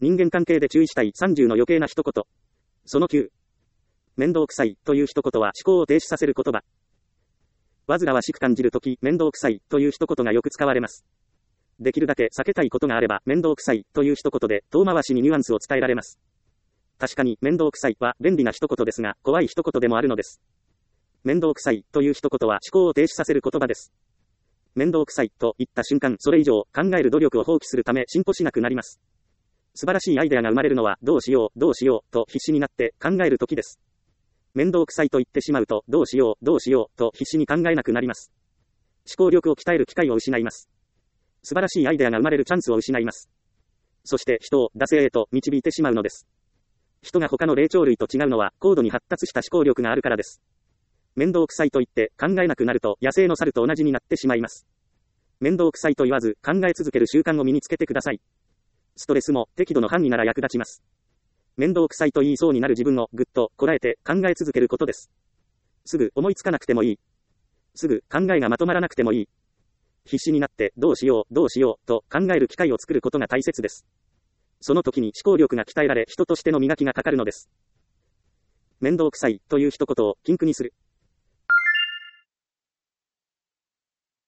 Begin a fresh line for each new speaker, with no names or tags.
人間関係で注意したい30の余計な一言。その9。面倒くさいという一言は思考を停止させる言葉。煩わしく感じるとき、面倒くさいという一言がよく使われます。できるだけ避けたいことがあれば、面倒くさいという一言で遠回しにニュアンスを伝えられます。確かに面倒くさいは便利な一言ですが、怖い一言でもあるのです。面倒くさいという一言は思考を停止させる言葉です。面倒くさいと言った瞬間、それ以上考える努力を放棄するため進歩しなくなります。素晴らしいアイデアが生まれるのは、どうしようと必死になって考えるときです。面倒くさいと言ってしまうと、どうしようと必死に考えなくなります。思考力を鍛える機会を失います。素晴らしいアイデアが生まれるチャンスを失います。そして人を惰性へと導いてしまうのです。人が他の霊長類と違うのは、高度に発達した思考力があるからです。面倒くさいと言って考えなくなると、野生の猿と同じになってしまいます。面倒くさいと言わず考え続ける習慣を身につけてください。ストレスも適度の範囲なら役立ちます。面倒くさいと言いそうになる自分をぐっとこらえて考え続けることです。すぐ思いつかなくてもいい。すぐ考えがまとまらなくてもいい。必死になってどうしようと考える機会を作ることが大切です。その時に思考力が鍛えられ、人としての磨きがかかるのです。面倒くさいという一言を禁句にする。